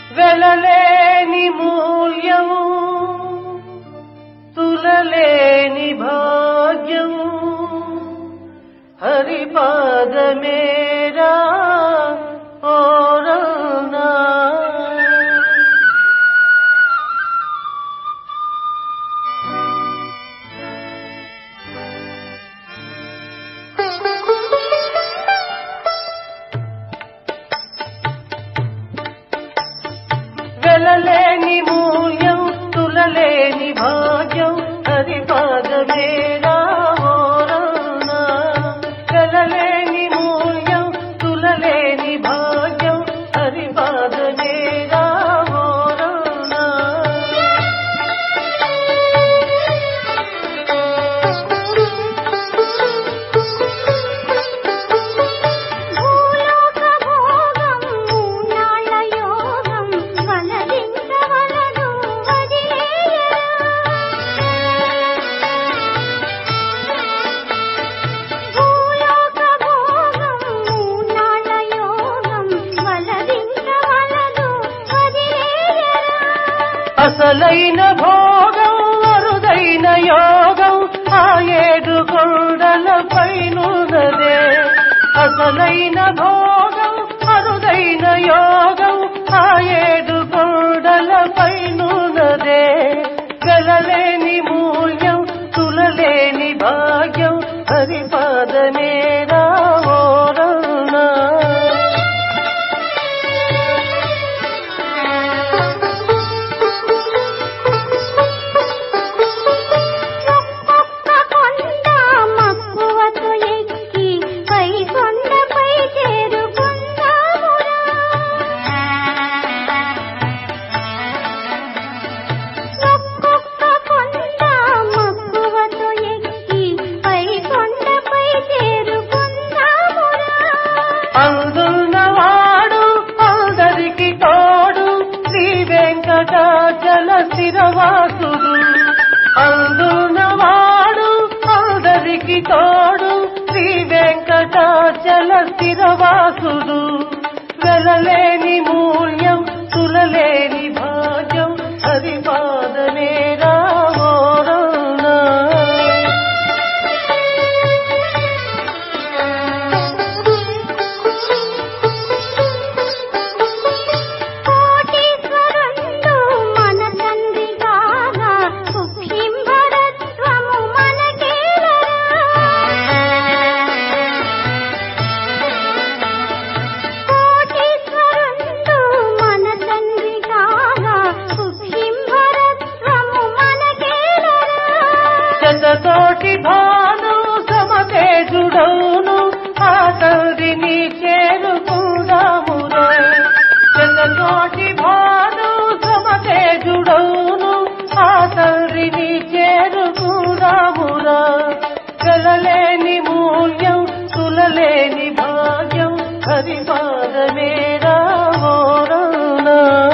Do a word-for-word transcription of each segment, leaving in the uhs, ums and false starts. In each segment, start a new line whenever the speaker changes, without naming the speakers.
వెలలేని మూల్యం తులలేని భాగ్యం హరిపాదమేరా ఓరనా. వెలలేని మూల్యం తులలేని భాగ్యం హరిపాదమేరా ఓరనా. వెలలేని మూల్యం తులలేని భాగ్యం హరిపాదమేరా ఓరనా. అసలైన భోగం అరుదైన యోగం ఆ ఏడు కొండల పైనున్నదే. అసలైన భోగం అరుదైన యోగం ఆ ఏడు కొండల పైనున్నదే. వెలలేని మూల్యం తులలేని భాగ్యం హరిపాదమేరా ఓరనా. అందున్నవాడు అందరికి తోడు శ్రీ వెంకటాచల స్థిరవాసుడు. అందున్నవాడు అందరికి తోడు శ్రీ వెంకటాచల స్థిరవాసుడు. వెలలేని మూల్యం తులలేని భాగ్యం హరిపాదమేరా ఓరనా. తోటి భాను సమతేజుడౌను ఆ తండ్రిని చేరుకుందామురా. తోటి భాను సమతేజుడౌను ఆ తండ్రిని చేరుకుందామురా. వెలలేని మూల్యం తులలేని భాగ్యం హరిపాదమేరా ఓరనా.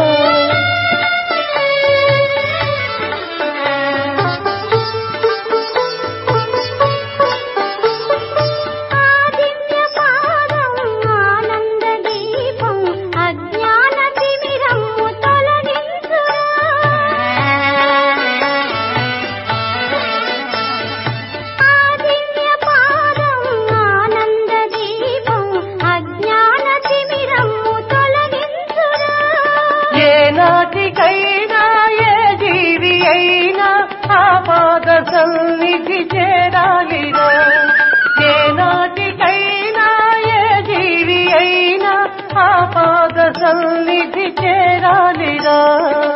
నాటికైనా ఏ జీవి అయినా ఆ పాద సన్నిధి చేరాలిరా. ఏ నాటికైనా ఏ జీవి అయినా ఆ పాద సన్నిధి చేరాలిరా.